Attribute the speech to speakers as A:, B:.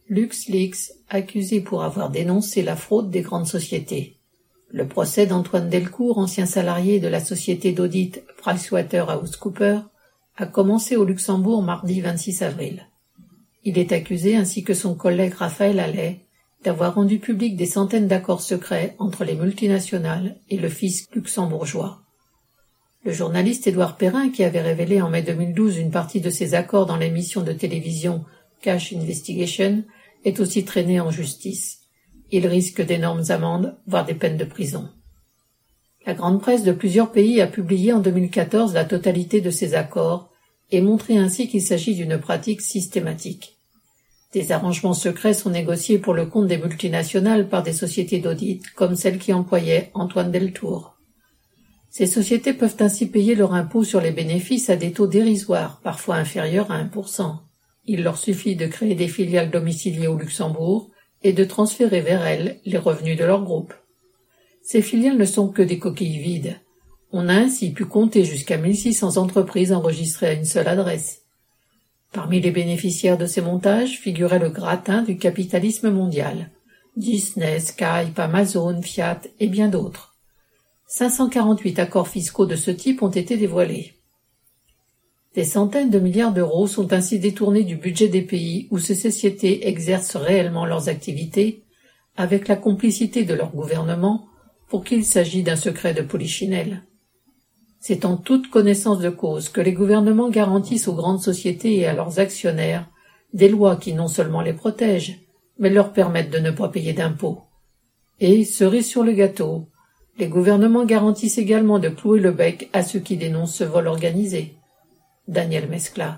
A: LuxLeaks, accusé pour avoir dénoncé la fraude des grandes sociétés. Le procès d'Antoine Delcourt, ancien salarié de la société d'audit PricewaterhouseCoopers, a commencé au Luxembourg mardi 26 avril. Il est accusé, ainsi que son collègue Raphaël Halet, d'avoir rendu public des centaines d'accords secrets entre les multinationales et le fisc luxembourgeois. Le journaliste Édouard Perrin, qui avait révélé en mai 2012 une partie de ces accords dans l'émission de télévision Cash Investigation, est aussi traîné en justice. Il risque d'énormes amendes, voire des peines de prison. La grande presse de plusieurs pays a publié en 2014 la totalité de ces accords et montré ainsi qu'il s'agit d'une pratique systématique. Des arrangements secrets sont négociés pour le compte des multinationales par des sociétés d'audit, comme celle qui employait Antoine Deltour. Ces sociétés peuvent ainsi payer leur impôt sur les bénéfices à des taux dérisoires, parfois inférieurs à 1%. Il leur suffit de créer des filiales domiciliées au Luxembourg et de transférer vers elles les revenus de leur groupe. Ces filiales ne sont que des coquilles vides. On a ainsi pu compter jusqu'à 1600 entreprises enregistrées à une seule adresse. Parmi les bénéficiaires de ces montages figurait le gratin du capitalisme mondial. Disney, Skype, Amazon, Fiat et bien d'autres. 548 accords fiscaux de ce type ont été dévoilés. Des centaines de milliards d'euros sont ainsi détournés du budget des pays où ces sociétés exercent réellement leurs activités, avec la complicité de leur gouvernement, pour qu'il s'agisse d'un secret de polichinelle. C'est en toute connaissance de cause que les gouvernements garantissent aux grandes sociétés et à leurs actionnaires des lois qui non seulement les protègent, mais leur permettent de ne pas payer d'impôts. Et, cerise sur le gâteau, les gouvernements garantissent également de clouer le bec à ceux qui dénoncent ce vol organisé. Daniel Mescla.